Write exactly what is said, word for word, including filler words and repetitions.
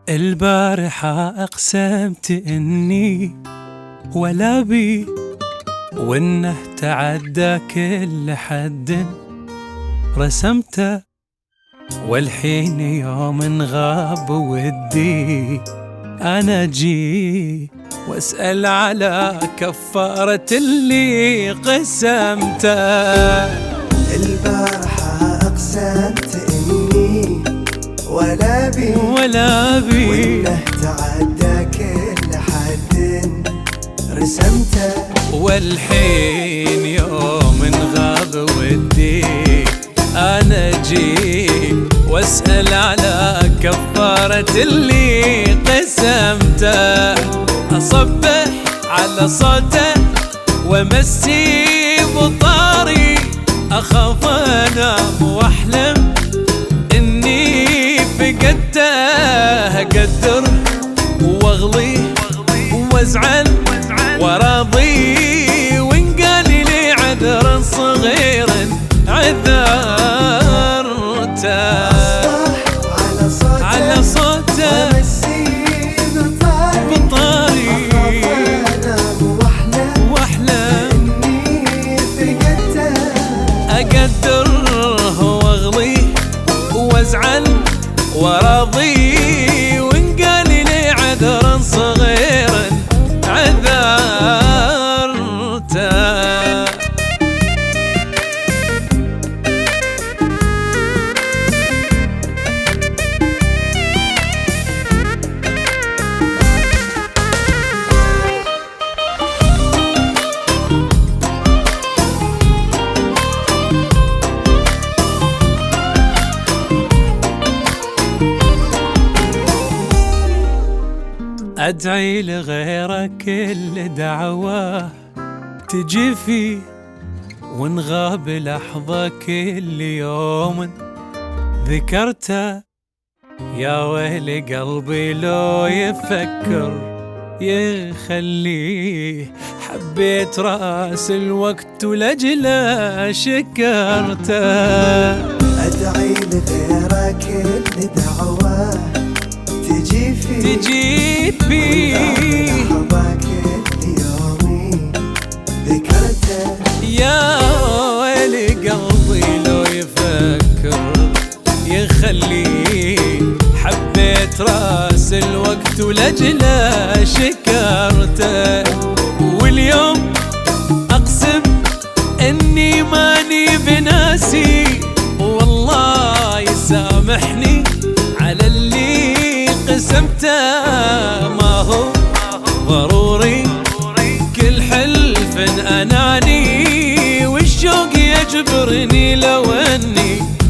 البارحة أقسمت إني ولا بي، وإنه تعدى كل حد رسمته، والحين يوم غاب ودي أنا أجي وأسأل على كفارة اللي قسمته. البارحة أقسمت إني ولا بي ولا بي، وإنه تعدى كل حد رسمته، والحين يوم غاب ودي أنا أجي وأسأل على كفارة اللي قسمته. أصبح على صوته ومسي بطاري، أخاف أنام وأحلم إني فقدته، أقدر وأغلي وأزعل وراضي، وإن قال لي عذرا صغيرا عذرته. على صوته ومسي بطاري، بطاري واحلم إني فقدته، أقدر وأغلي وأزعل وراضي، وإن قال لي عذرا صغيرا عذرته. أدعي لغيرك كل دعوة تجي فيه، ونغاب لحظة كل يوم ذكرته. يا ويلي قلبي لو يفكر يخليه، حبيت راس الوقت ولجله شكرته. أدعي لغيرك كل دعوة تجي فيه تجي فيه، لحظة كل يومي ذكرته. يا ويلي قلبي لو يفكر يخليه، حبيت راس الوقت ولجله شكرته. واليوم أقسم إني ماني بناسي، والله يسامحني على اللي قسمته. ما هو ضروري كل حلف أناني، والشوق يجبرني لو أني